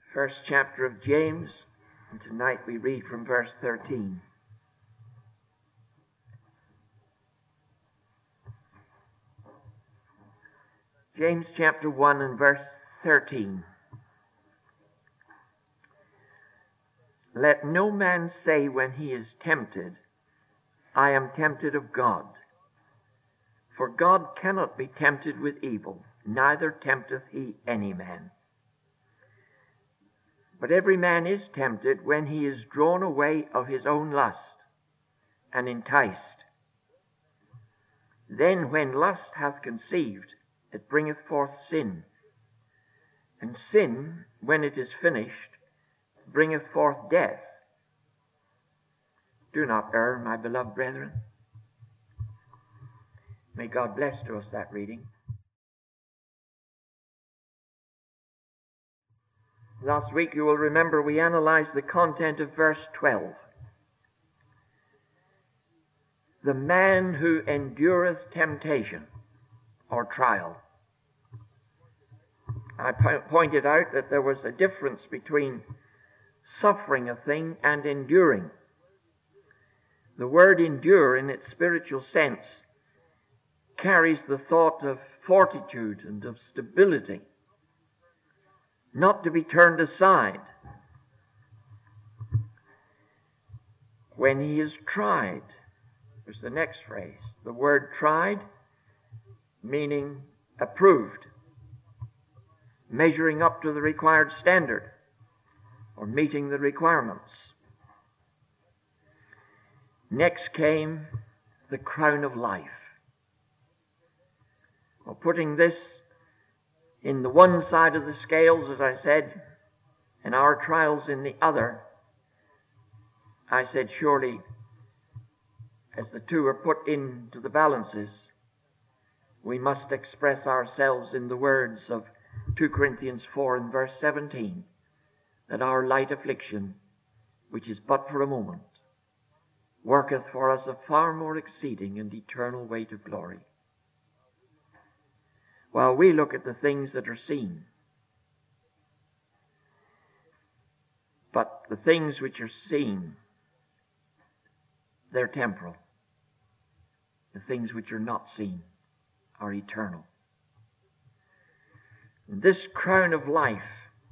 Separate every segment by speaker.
Speaker 1: First chapter of James, and tonight we read from verse 13. James chapter 1 and verse 13. Let no man say when he is tempted, I am tempted of God. For God cannot be tempted with evil, neither tempteth he any man. But every man is tempted when he is drawn away of his own lust, and enticed. Then when lust hath conceived, it bringeth forth sin. And sin, when it is finished, bringeth forth death. Do not err, my beloved brethren. May God bless to us that reading. Last week, you will remember, we analyzed the content of verse 12. The man who endureth temptation or trial. I pointed out that there was a difference between suffering a thing and enduring. The word endure in its spiritual sense carries the thought of fortitude and of stability, not to be turned aside. When he is tried, there's the next phrase. The word tried, meaning approved, measuring up to the required standard, or meeting the requirements. Next came the crown of life. Well, putting this in the one side of the scales, as I said, and our trials in the other, I said, surely, as the two are put into the balances, we must express ourselves in the words of 2 Corinthians 4 and verse 17, that our light affliction, which is but for a moment, worketh for us a far more exceeding and eternal weight of glory. While we look at the things that are seen, but the things which are seen, they're temporal. The things which are not seen are eternal. And this crown of life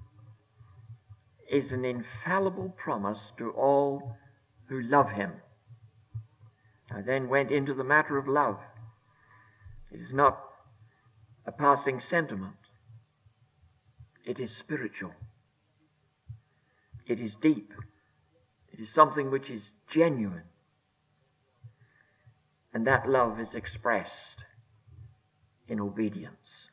Speaker 1: is an infallible promise to all who love him. I then went into the matter of love. It is not a passing sentiment. It is spiritual. It is deep. It is something which is genuine. And that love is expressed in obedience.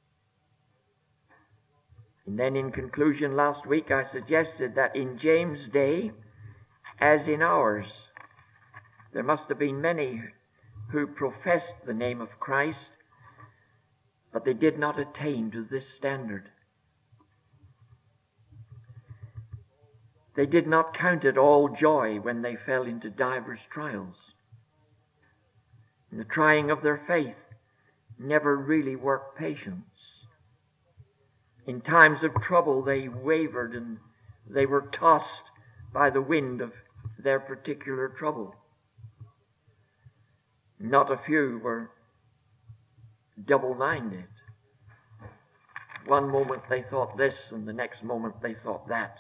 Speaker 1: And then in conclusion last week I suggested that in James' day, as in ours, there must have been many who professed the name of Christ, but they did not attain to this standard. They did not count it all joy when they fell into divers trials. And the trying of their faith never really worked patience. In times of trouble they wavered and they were tossed by the wind of their particular trouble. Not a few were double-minded. One moment they thought this, and the next moment they thought that.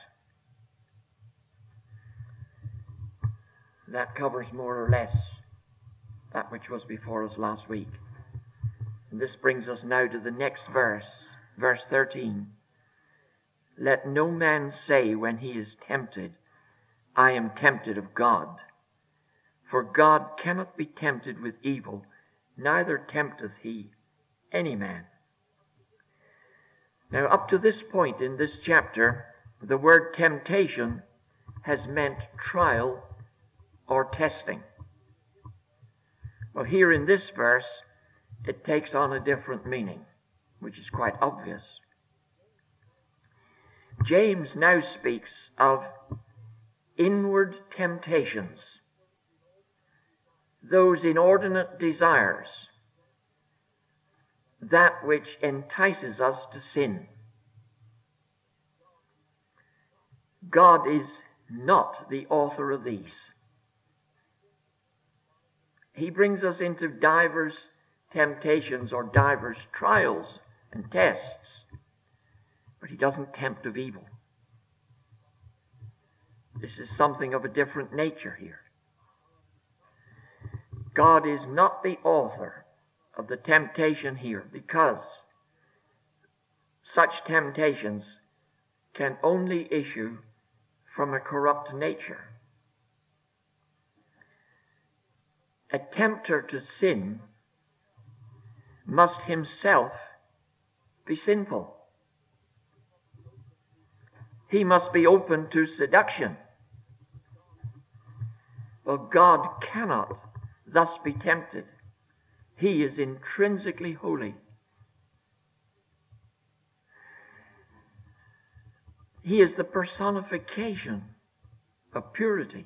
Speaker 1: That covers more or less that which was before us last week. And this brings us now to the next verse, verse 13. Let no man say when he is tempted, I am tempted of God. For God cannot be tempted with evil, neither tempteth he any man. Now, up to this point in this chapter, the word temptation has meant trial or testing. Well, here in this verse, it takes on a different meaning, which is quite obvious. James now speaks of inward temptations, those inordinate desires, that which entices us to sin. God is not the author of these. He brings us into divers temptations or divers trials and tests, but he doesn't tempt of evil. This is something of a different nature here. God is not the author of the temptation here, because such temptations can only issue from a corrupt nature. A tempter to sin must himself be sinful. He must be open to seduction. Well, God cannot thus be tempted. He is intrinsically holy. He is the personification of purity.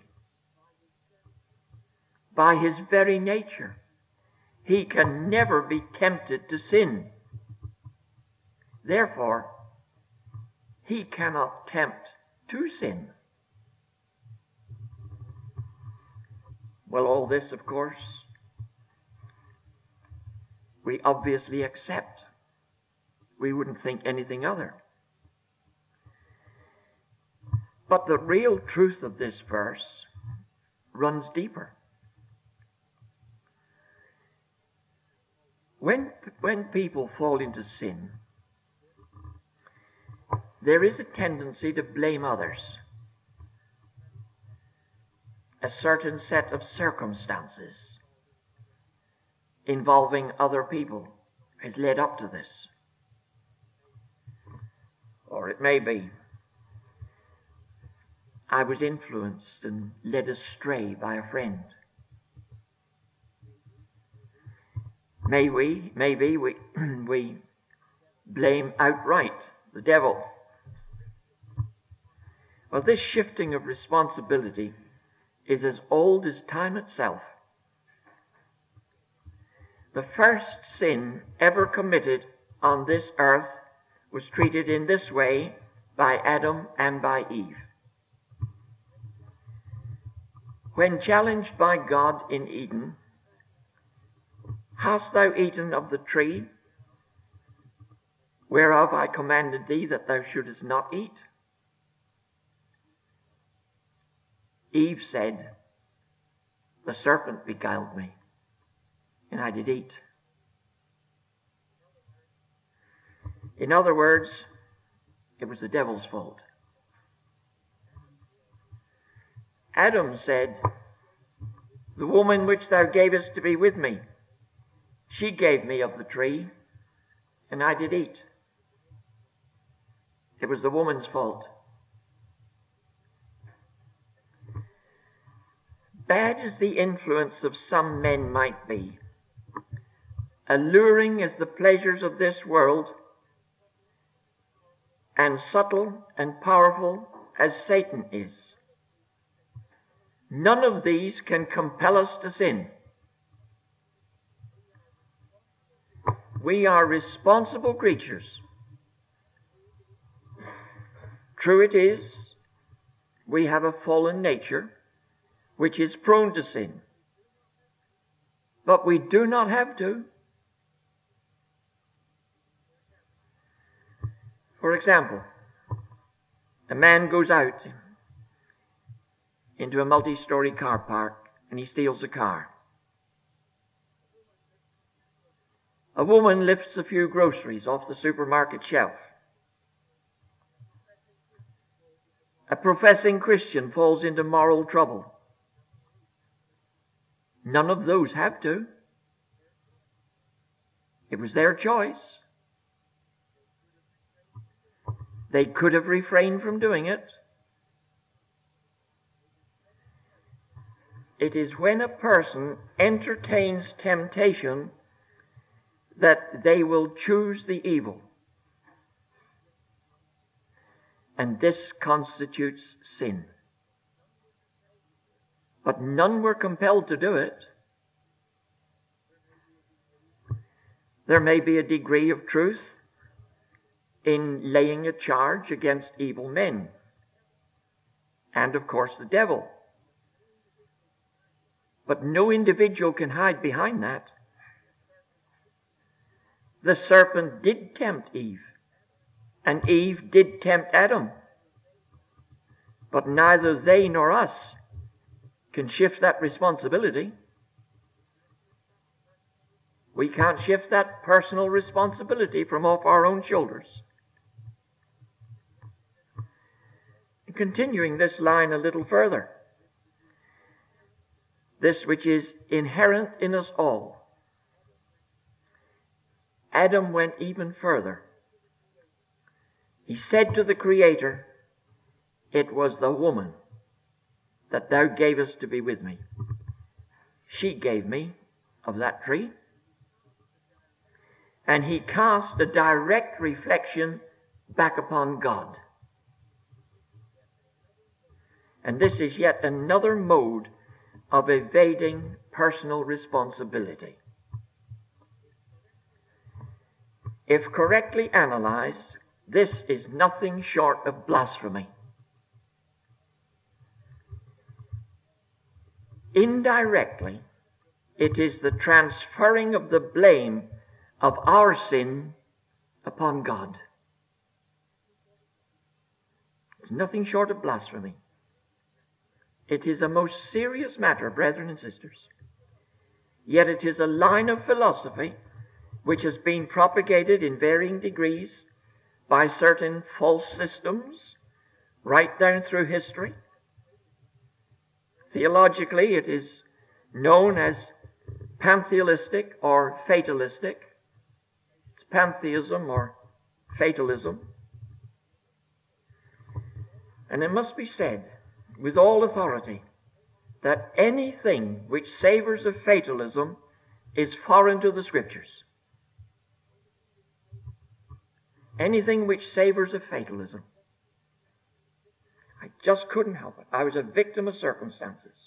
Speaker 1: By his very nature, he can never be tempted to sin. Therefore, he cannot tempt to sin. Well, all this, of course, we obviously accept. We wouldn't think anything other. But the real truth of this verse runs deeper. When people fall into sin, there is a tendency to blame others. A certain set of circumstances involving other people has led up to this. Or it may be, I was influenced and led astray by a friend. Maybe we blame outright the devil. Well, this shifting of responsibility is as old as time itself. The first sin ever committed on this earth was treated in this way by Adam and by Eve. When challenged by God in Eden, hast thou eaten of the tree whereof I commanded thee that thou shouldest not eat? Eve said, the serpent beguiled me, and I did eat. In other words, it was the devil's fault. Adam said, the woman which thou gavest to be with me, she gave me of the tree, and I did eat. It was the woman's fault. Bad as the influence of some men might be, alluring as the pleasures of this world, and subtle and powerful as Satan is, none of these can compel us to sin. We are responsible creatures. True it is, we have a fallen nature which is prone to sin. But we do not have to. For example, a man goes out into a multi-story car park and he steals a car. A woman lifts a few groceries off the supermarket shelf. A professing Christian falls into moral trouble. None of those have to. It was their choice. They could have refrained from doing it. It is when a person entertains temptation that they will choose the evil. And this constitutes sin. But none were compelled to do it. There may be a degree of truth in laying a charge against evil men. and of course the devil. But no individual can hide behind that. The serpent did tempt Eve, and Eve did tempt Adam. But neither they nor us can shift that responsibility. We can't shift that personal responsibility from off our own shoulders. Continuing this line a little further, this which is inherent in us all, Adam went even further. He said to the Creator, "It was the woman that thou gavest to be with me. She gave me of that tree." And he cast a direct reflection back upon God. And this is yet another mode of evading personal responsibility. If correctly analyzed, this is nothing short of blasphemy. Indirectly, it is the transferring of the blame of our sin upon God. It's nothing short of blasphemy. It is a most serious matter, brethren and sisters. Yet it is a line of philosophy which has been propagated in varying degrees by certain false systems right down through history. Theologically, it is known as pantheistic or fatalistic. It's pantheism or fatalism. And it must be said with all authority that anything which savors of fatalism is foreign to the Scriptures. Anything which savors of fatalism. I just couldn't help it. I was a victim of circumstances.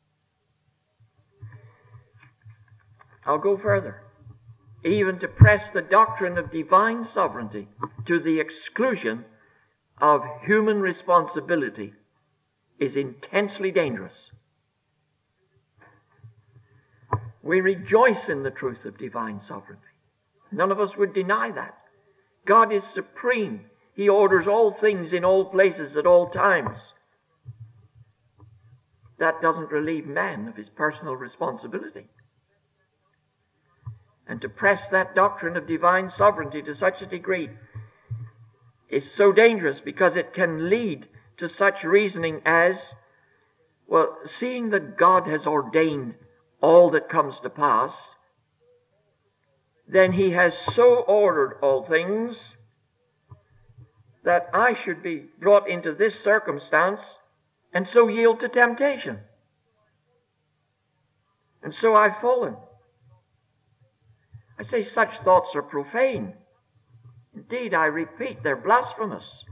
Speaker 1: I'll go further. Even to press the doctrine of divine sovereignty to the exclusion of human responsibility is intensely dangerous. We rejoice in the truth of divine sovereignty. None of us would deny that. God is supreme. He orders all things in all places at all times. That doesn't relieve man of his personal responsibility. And to press that doctrine of divine sovereignty to such a degree is so dangerous because it can lead to such reasoning as, well, seeing that God has ordained all that comes to pass, then he has so ordered all things that I should be brought into this circumstance and so yield to temptation. And so I've fallen. I say such thoughts are profane. Indeed, I repeat, they're blasphemous.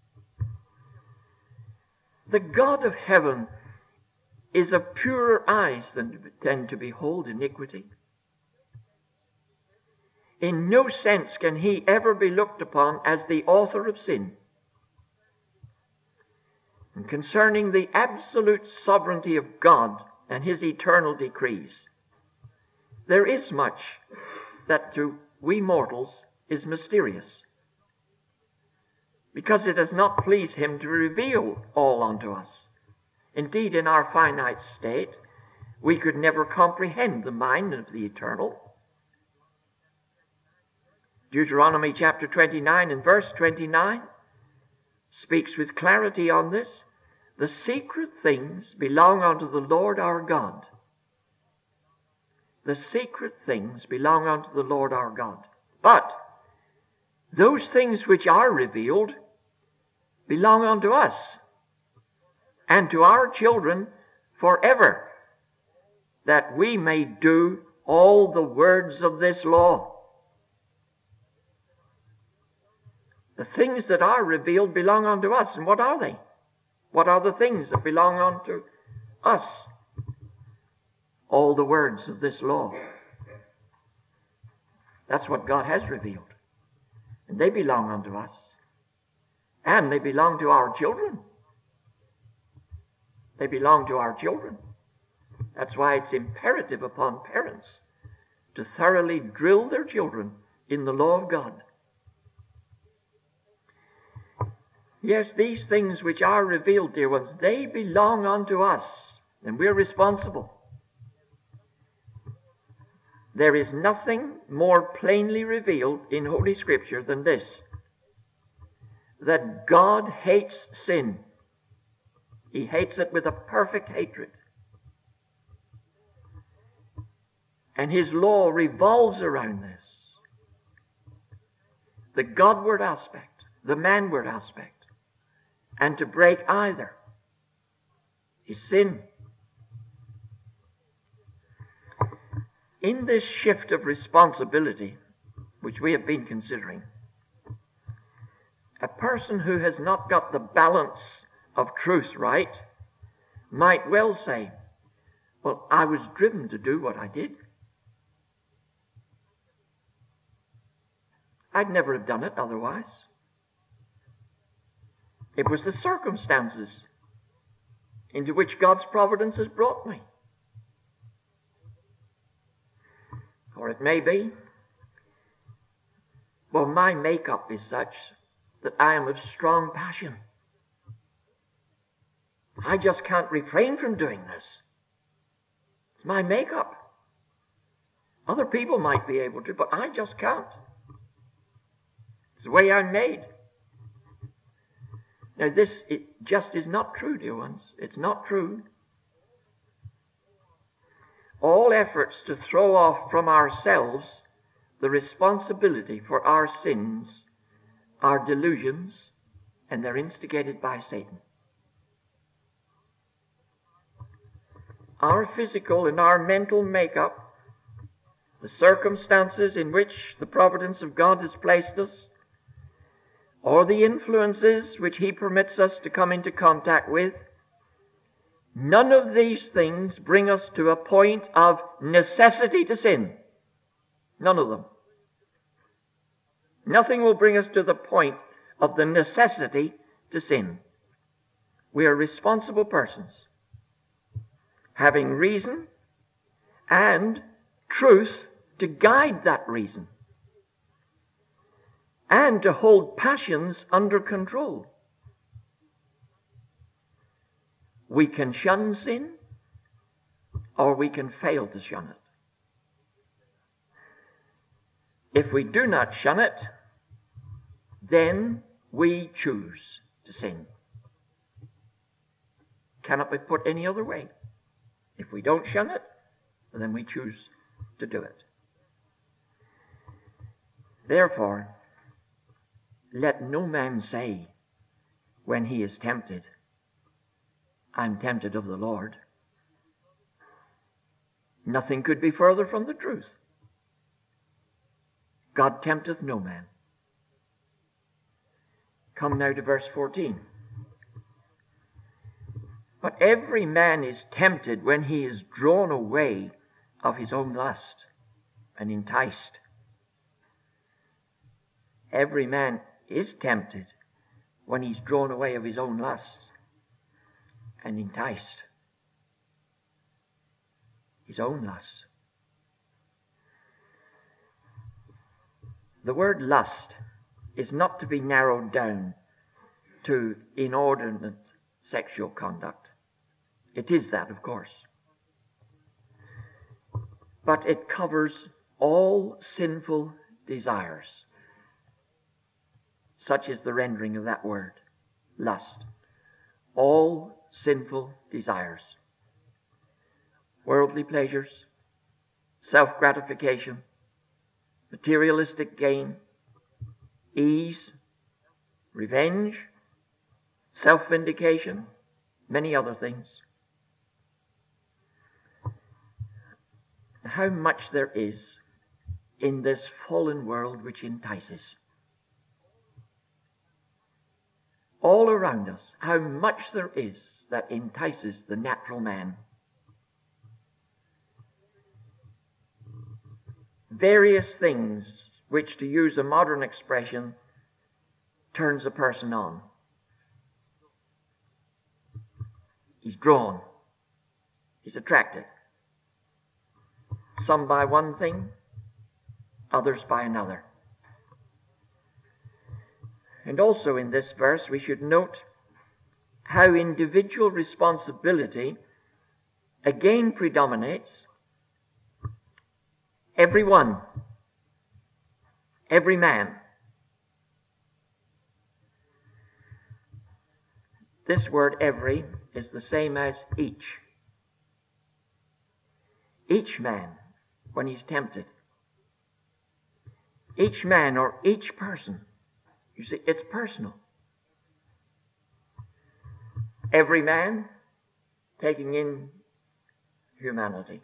Speaker 1: The God of heaven is of purer eyes than to behold iniquity. In no sense can he ever be looked upon as the author of sin. And concerning the absolute sovereignty of God and his eternal decrees, there is much that to we mortals is mysterious, because it has not pleased him to reveal all unto us. Indeed, in our finite state, we could never comprehend the mind of the eternal. Deuteronomy chapter 29 and verse 29 speaks with clarity on this. The secret things belong unto the Lord our God. The secret things belong unto the Lord our God. But those things which are revealed belong unto us and to our children forever, that we may do all the words of this law. The things that are revealed belong unto us. And what are they? What are the things that belong unto us? All the words of this law. That's what God has revealed. And they belong unto us. And they belong to our children. They belong to our children. That's why it's imperative upon parents to thoroughly drill their children in the law of God. Yes, these things which are revealed, dear ones, they belong unto us, and we're responsible. There is nothing more plainly revealed in Holy Scripture than this, that God hates sin. He hates it with a perfect hatred. And His law revolves around this. The Godward aspect, the manward aspect. And to break either is sin. In this shift of responsibility, which we have been considering, a person who has not got the balance of truth right might well say, well, I was driven to do what I did. I'd never have done it otherwise. It was the circumstances into which God's providence has brought me. Or it may be, well, my makeup is such that I am of strong passion. I just can't refrain from doing this. It's my makeup. Other people might be able to, but I just can't. It's the way I'm made. Now this just is not true, dear ones. It's not true. All efforts to throw off from ourselves the responsibility for our sins are delusions, and they're instigated by Satan. Our physical and our mental makeup, the circumstances in which the providence of God has placed us, or the influences which He permits us to come into contact with, none of these things bring us to a point of necessity to sin. None of them. Nothing will bring us to the point of the necessity to sin. We are responsible persons, having reason and truth to guide that reason, and to hold passions under control. We can shun sin, or we can fail to shun it. If we do not shun it, then we choose to sin. Cannot be put any other way. If we don't shun it, then we choose to do it. Therefore, let no man say when he is tempted, I'm tempted of the Lord. Nothing could be further from the truth. God tempteth no man. Come now to verse 14. But every man is tempted when he is drawn away of his own lust and enticed. Every man is tempted when he's drawn away of his own lust and enticed. His own lust. The word lust is not to be narrowed down to inordinate sexual conduct. It is that, of course. But it covers all sinful desires. Such is the rendering of that word, lust. All sinful desires. Worldly pleasures, self-gratification, materialistic gain, ease, revenge, self-vindication, many other things. How much there is in this fallen world which entices. All around us, how much there is that entices the natural man. Various things which, to use a modern expression, turns a person on. He's drawn. He's attracted. Some by one thing, others by another. And also in this verse we should note how individual responsibility again predominates. Everyone, every man. This word every is the same as each. Each man, when he's tempted. Each man or each person. You see, it's personal. Every man taking in humanity.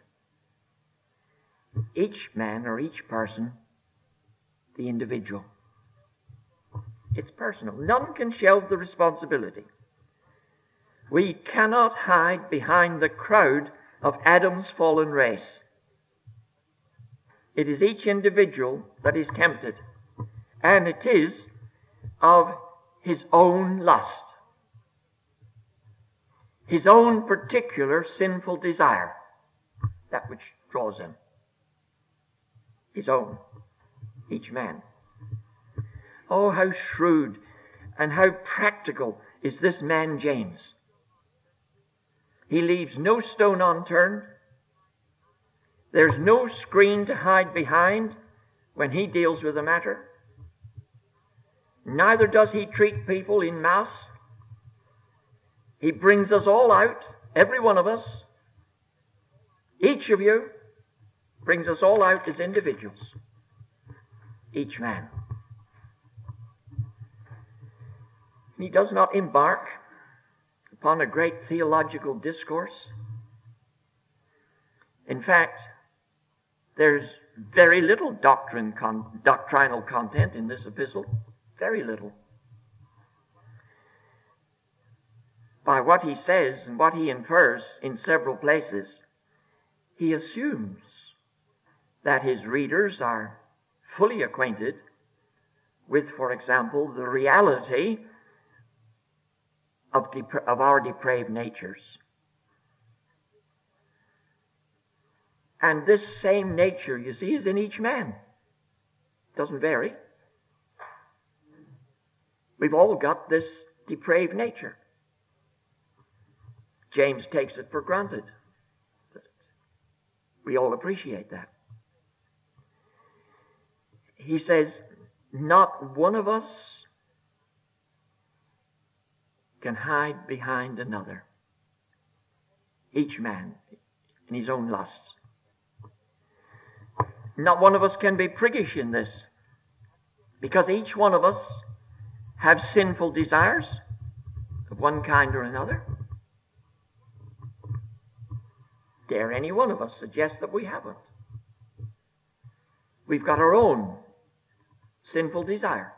Speaker 1: Each man or each person, the individual. It's personal. None can shelve the responsibility. We cannot hide behind the crowd of Adam's fallen race. It is each individual that is tempted, and it is of his own lust, his own particular sinful desire, that which draws him. His own, each man. Oh, how shrewd and how practical is this man James. He leaves no stone unturned. There's no screen to hide behind when he deals with the matter. Neither does he treat people in mass. He brings us all out, every one of us. Each of you brings us all out as individuals. Each man. He does not embark upon a great theological discourse. In fact, there's very little doctrinal content in this epistle. Very little. By what he says and what he infers in several places, he assumes that his readers are fully acquainted with, for example, the reality of our depraved natures. And this same nature, you see, is in each man. It doesn't vary. We've all got this depraved nature. James takes it for granted. We all appreciate that. He says, not one of us can hide behind another. Each man in his own lusts. Not one of us can be priggish in this, because each one of us have sinful desires of one kind or another. Dare any one of us suggest that we haven't? We've got our own sinful desire.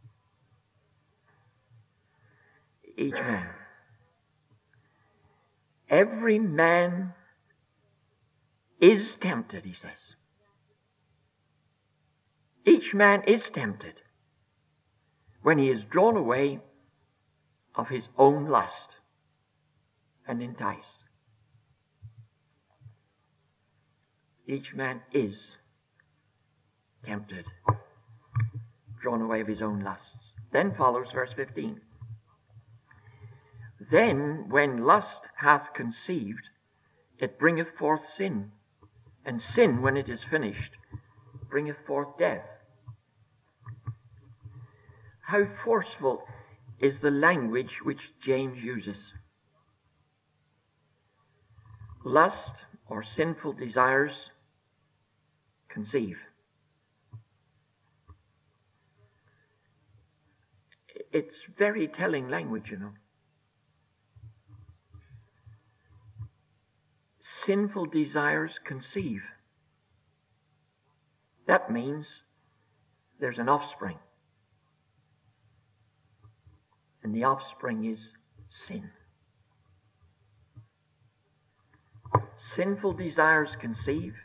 Speaker 1: Each man. Every man is tempted, he says. Each man is tempted when he is drawn away of his own lust and enticed. Each man is tempted, drawn away of his own lusts. Then follows verse 15. Then, when lust hath conceived, it bringeth forth sin, and sin, when it is finished, bringeth forth death. How forceful is the language which James uses. Lust, or sinful desires, conceive. It's very telling language, you know. Sinful desires conceive. That means there's an offspring. And the offspring is sin. Sinful desires conceive.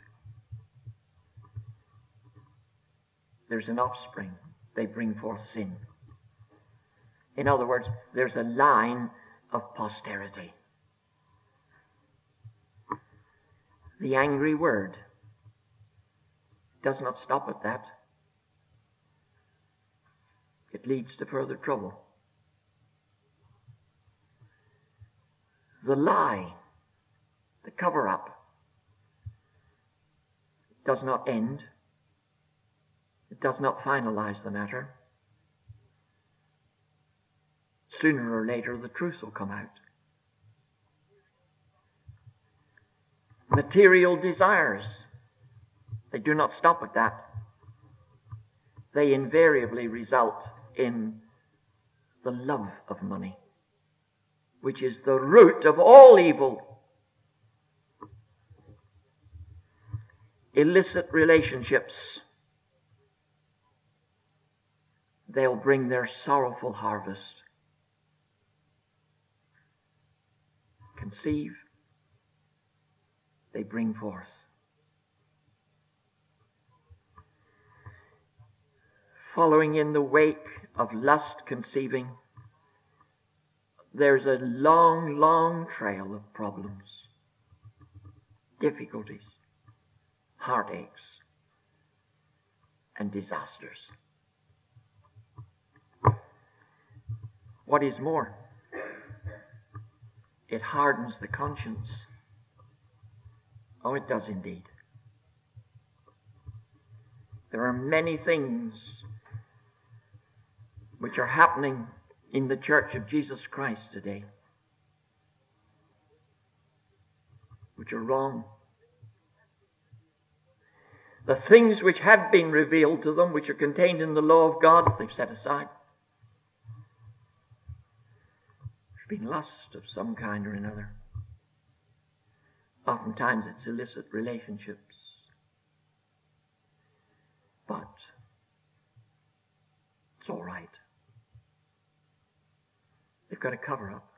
Speaker 1: There's an offspring. They bring forth sin. In other words, there's a line of posterity. the angry word does not stop at that. It leads to further trouble. The lie, the cover-up, does not end. It does not finalize the matter. Sooner or later, the truth will come out. Material desires, they do not stop at that. They invariably result in the love of money, which is the root of all evil. Illicit relationships, they'll bring their sorrowful harvest. Conceive, they bring forth. Following in the wake of lust conceiving, there's a long, long trail of problems, difficulties, heartaches, and disasters. What is more, it hardens the conscience. Oh, it does indeed. There are many things which are happening in the Church of Jesus Christ today, which are wrong. The things which have been revealed to them, which are contained in the law of God, they've set aside. There's been lust of some kind or another. Oftentimes it's illicit relationships. But it's all right. They've got a cover up.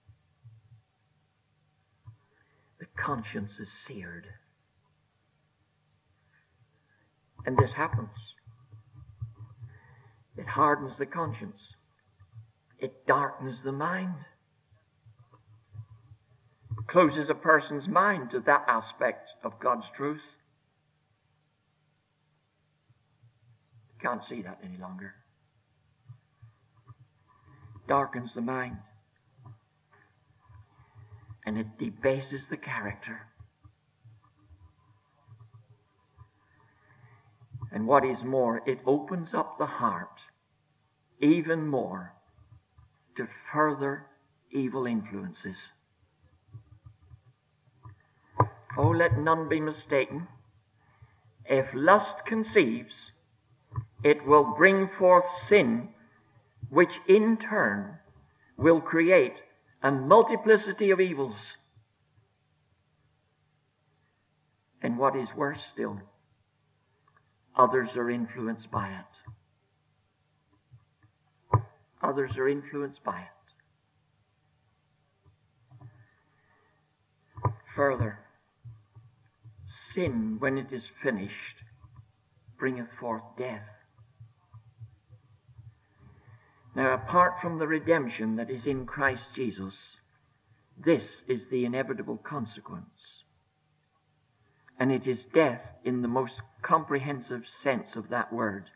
Speaker 1: The conscience is seared. And this happens. It hardens the conscience. It darkens the mind. It closes a person's mind to that aspect of God's truth. You can't see that any longer. Darkens the mind, and it debases the character. And what is more, it opens up the heart even more to further evil influences. Oh, let none be mistaken. If lust conceives, it will bring forth sin, which in turn will create a multiplicity of evils. And what is worse still, others are influenced by it. Others are influenced by it. Further, sin, when it is finished, bringeth forth death. Now, apart from the redemption that is in Christ Jesus, this is the inevitable consequence. And it is death in the most comprehensive sense of that word.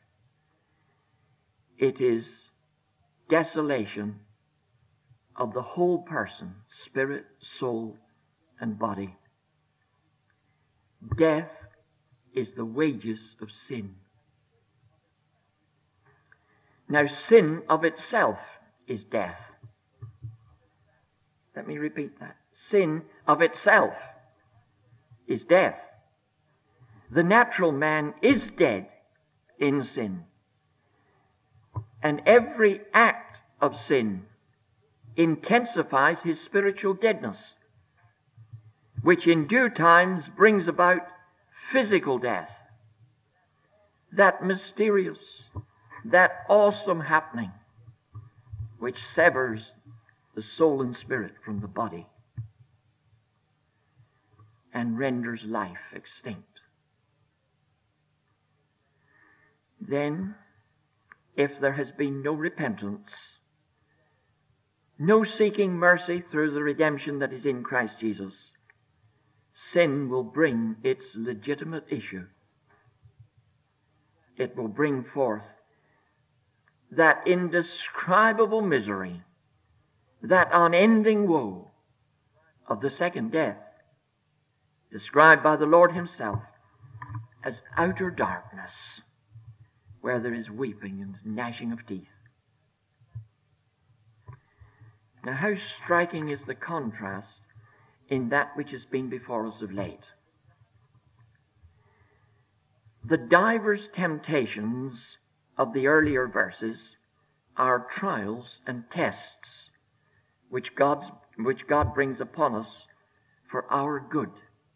Speaker 1: It is desolation of the whole person, spirit, soul, and body. Death is the wages of sin. Now, sin of itself is death. Let me repeat that. Sin of itself is death. The natural man is dead in sin. And every act of sin intensifies his spiritual deadness, which in due times brings about physical death. That mysterious, that awesome happening which severs the soul and spirit from the body and renders life extinct. Then, if there has been no repentance, no seeking mercy through the redemption that is in Christ Jesus, sin will bring its legitimate issue. It will bring forth that indescribable misery, that unending woe of the second death, described by the Lord himself as outer darkness, where there is weeping and gnashing of teeth. Now, how striking is the contrast in that which has been before us of late. The divers temptations of the earlier verses are trials and tests which God brings upon us for our good.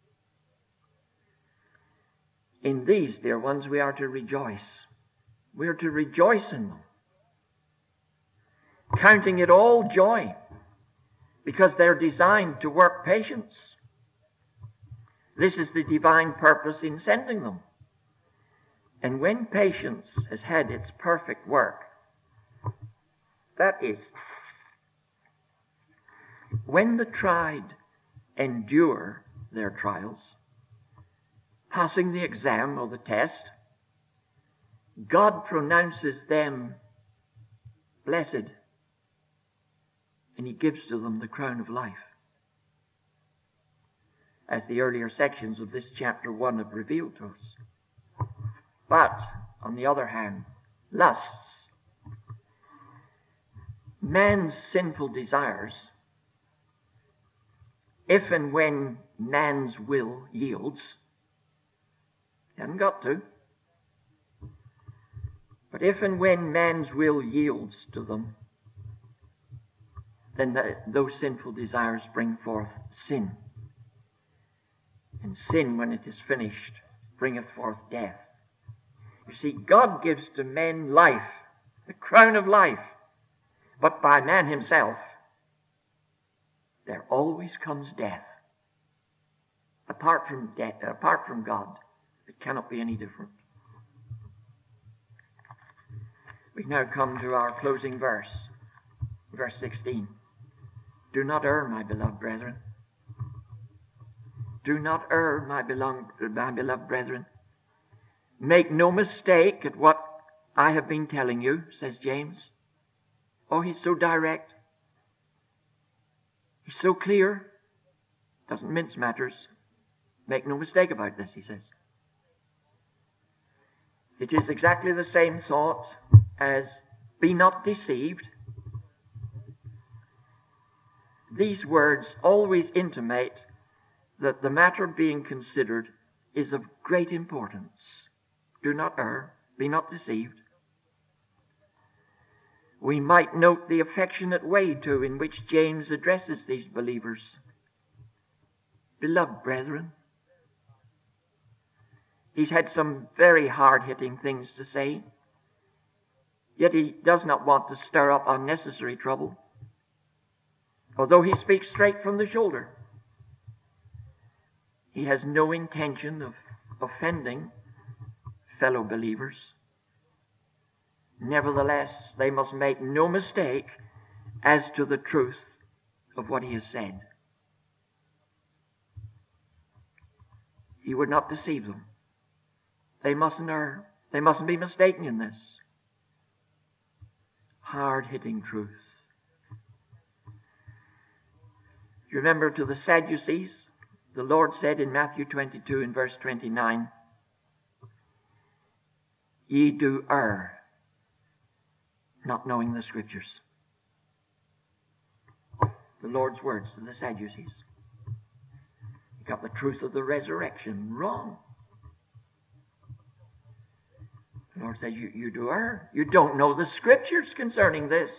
Speaker 1: In these, dear ones, we are to rejoice. We are to rejoice in them, counting it all joy, because they're designed to work patience. This is the divine purpose in sending them. And when patience has had its perfect work, that is, when the tried endure their trials, passing the exam or the test, God pronounces them blessed, and he gives to them the crown of life, as the earlier sections of this chapter 1 have revealed to us. But, on the other hand, lusts, man's sinful desires, if and when man's will yields, he hasn't got to, but if and when man's will yields to them, then those sinful desires bring forth sin. And sin, when it is finished, bringeth forth death. You see, God gives to men life, the crown of life. But by man himself, there always comes death. Apart from God, it cannot be any different. We now come to our closing verse, verse 16. Do not err, my beloved brethren. Do not err, my beloved brethren. Make no mistake at what I have been telling you, says James. Oh, he's so direct. He's so clear. Doesn't mince matters. Make no mistake about this, he says. It is exactly the same thought as be not deceived. These words always intimate that the matter being considered is of great importance. Do not err, be not deceived. We might note the affectionate way, too, in which James addresses these believers. Beloved brethren. He's had some very hard-hitting things to say, yet he does not want to stir up unnecessary trouble, although he speaks straight from the shoulder. He has no intention of offending fellow believers. Nevertheless, they must make no mistake as to the truth of what he has said. He would not deceive them. They mustn't err. They mustn't be mistaken in this. Hard-hitting truth. You remember, to the Sadducees, the Lord said in Matthew 22 in verse 29, ye do err, not knowing the Scriptures. The Lord's words to the Sadducees. You got the truth of the resurrection wrong. The Lord says, you do err. You don't know the Scriptures concerning this.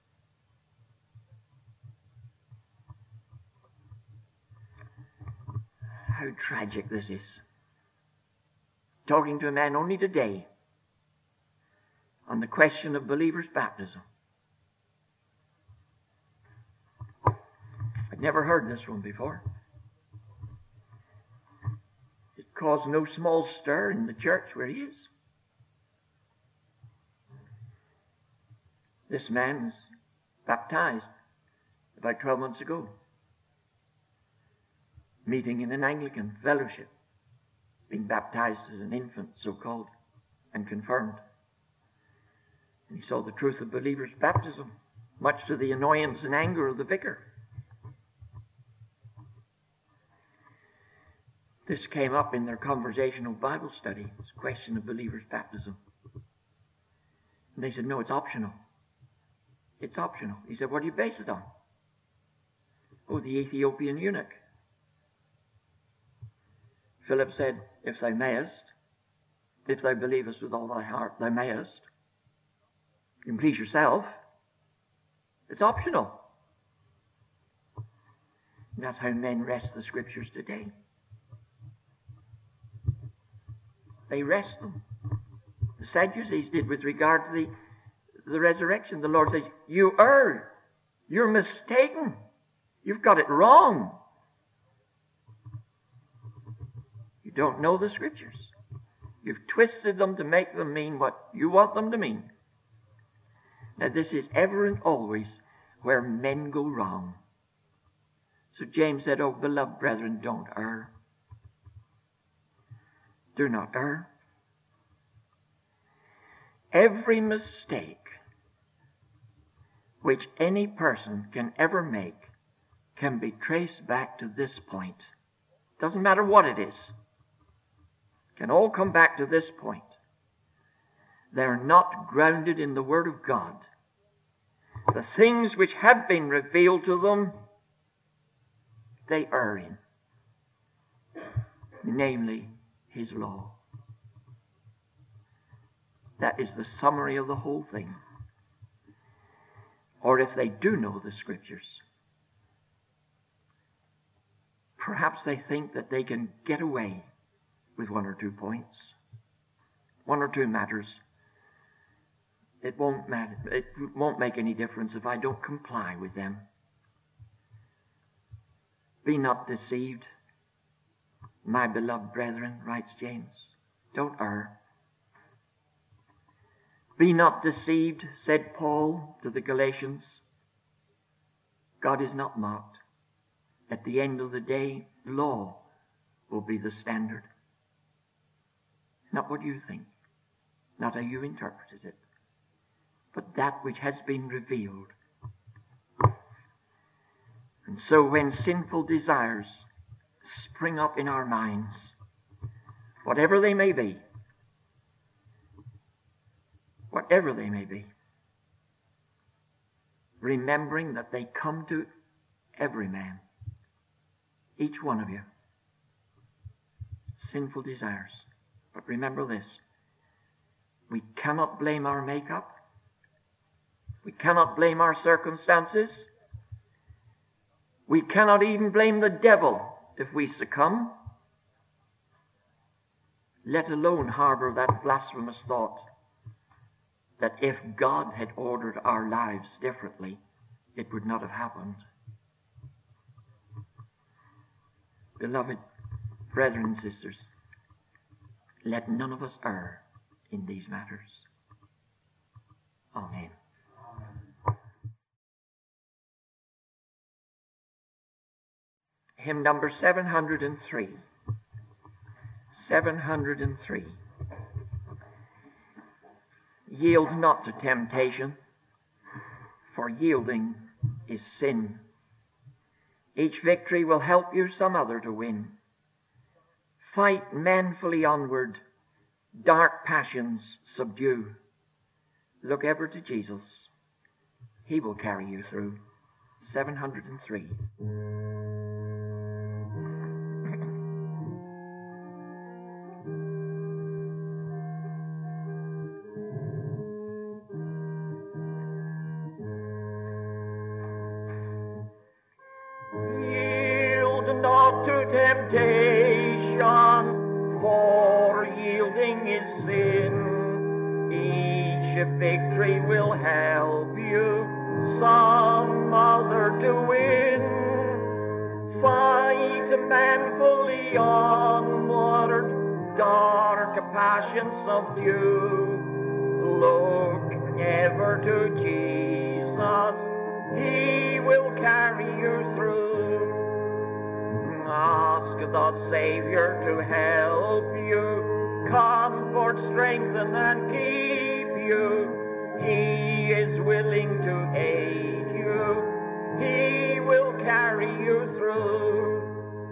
Speaker 1: How tragic this is. Talking to a man only today on the question of believers' baptism. I'd never heard this one before. It caused no small stir in the church where he is. This man was baptized about 12 months ago. meeting in an Anglican fellowship, being baptized as an infant, so-called, and confirmed. And he saw the truth of believers' baptism, much to the annoyance and anger of the vicar. This came up in their conversational Bible study, this question of believers' baptism. And they said, no, it's optional. It's optional. He said, what do you base it on? Oh, the Ethiopian eunuch. Philip said, if thou mayest, if thou believest with all thy heart, thou mayest. You can please yourself. It's optional. And that's how men wrest the Scriptures today. They wrest them. The Sadducees did with regard to the resurrection. The Lord says, you err. You're mistaken. You've got it wrong. You don't know the Scriptures. You've twisted them to make them mean what you want them to mean. Now this is ever and always where men go wrong. So James said, oh, beloved brethren, don't err. Do not err. Every mistake which any person can ever make can be traced back to this point. Doesn't matter what it is. Can all come back to this point. They're not grounded in the Word of God. The things which have been revealed to them, they err in. Namely, His law. That is the summary of the whole thing. Or if they do know the Scriptures, perhaps they think that they can get away with one or two points, one or two matters. It won't matter. It won't make any difference if I don't comply with them. Be not deceived, my beloved brethren, writes James. Don't err. Be not deceived, said Paul to the Galatians. God is not mocked. At the end of the day, law will be the standard. Not what you think, not how you interpreted it, but that which has been revealed. And so when sinful desires spring up in our minds, whatever they may be, remembering that they come to every man, each one of you, sinful desires. But remember this, we cannot blame our makeup. We cannot blame our circumstances. We cannot even blame the devil if we succumb, let alone harbor that blasphemous thought that if God had ordered our lives differently, it would not have happened. Beloved brethren and sisters, let none of us err in these matters. Amen. Hymn number 703. 703. Yield not to temptation, for yielding is sin. Each victory will help you some other to win. Fight manfully onward, dark passions subdue. Look ever to Jesus. He will carry you through. 703. Temptation, for yielding is sin. Each victory will help you some other to win. Fight manfully onward, dark passions subdue. Look ever to Jesus, He will carry you through. the Savior to help you, comfort, strengthen, and keep you. He is willing to aid you. He will carry you through.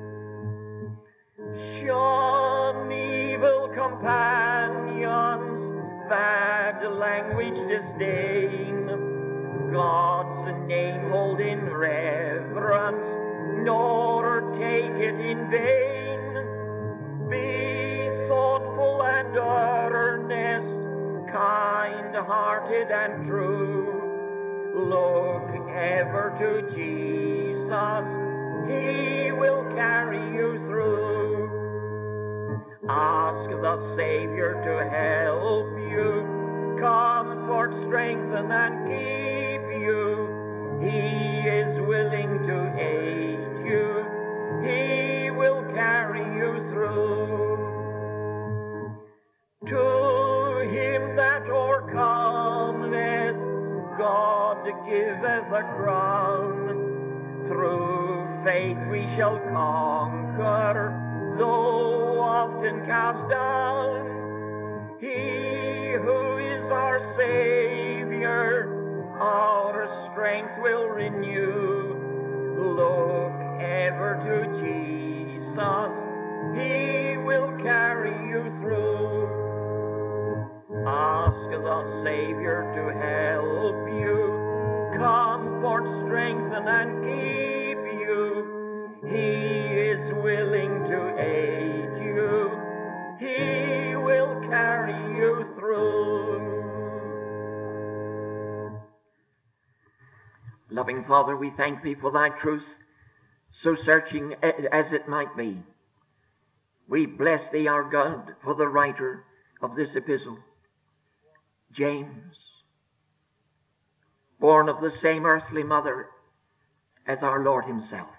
Speaker 1: Shun evil companions, bad language disdain. God's name hold in reverence, nor take it in vain. Be thoughtful and earnest, kind-hearted and true. Look ever to Jesus, He will carry you through. Ask the Savior to help you, comfort, strengthen, and keep you. He is willing to aid you. He will carry you through. To him that o'ercometh, God giveth a crown. Through faith we shall conquer, though often cast down. He who is our Savior, our strength will renew. Look ever to Jesus, He will carry you through. Ask the Savior to help you, comfort, strengthen, and keep you. He is willing to aid you. He will carry you through. Loving Father, we thank Thee for Thy truth, so searching as it might be. We bless Thee, our God, for the writer of this epistle, James, born of the same earthly mother as our Lord Himself.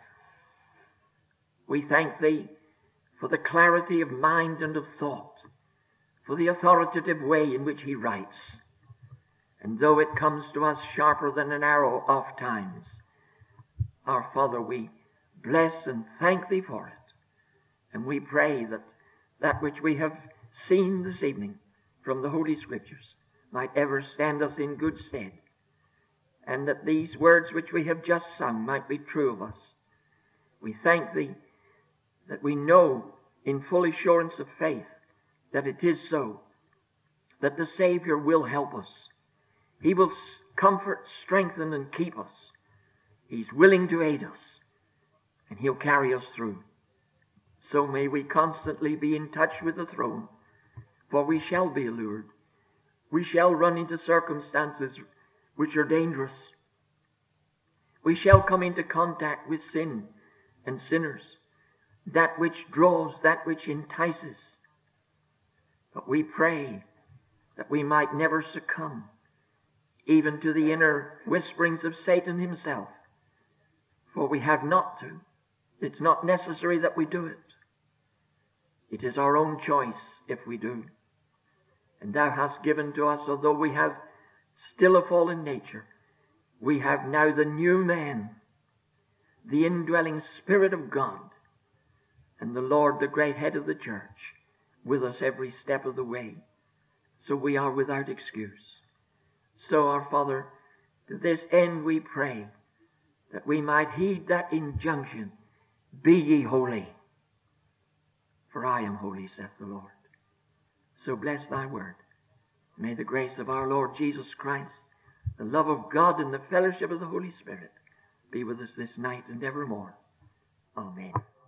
Speaker 1: We thank Thee for the clarity of mind and of thought, for the authoritative way in which he writes. And though it comes to us sharper than an arrow oft times, our Father, we bless and thank Thee for it. And we pray that that which we have seen this evening from the Holy Scriptures might ever stand us in good stead, and that these words which we have just sung might be true of us. We thank Thee that we know in full assurance of faith that it is so, that the Savior will help us. He will comfort, strengthen, and keep us. He's willing to aid us, and He'll carry us through. So may we constantly be in touch with the throne, for we shall be allured. We shall run into circumstances which are dangerous. We shall come into contact with sin and sinners, that which draws, that which entices. But we pray that we might never succumb even to the inner whisperings of Satan himself, for we have not to. It's not necessary that we do it. It is our own choice if we do. And Thou hast given to us, although we have still a fallen nature, we have now the new man, the indwelling Spirit of God, and the Lord, the great head of the church, with us every step of the way. So we are without excuse. So, our Father, to this end we pray that we might heed that injunction, be ye holy, for I am holy, saith the Lord. So bless Thy word. May the grace of our Lord Jesus Christ, the love of God, and the fellowship of the Holy Spirit be with us this night and evermore. Amen.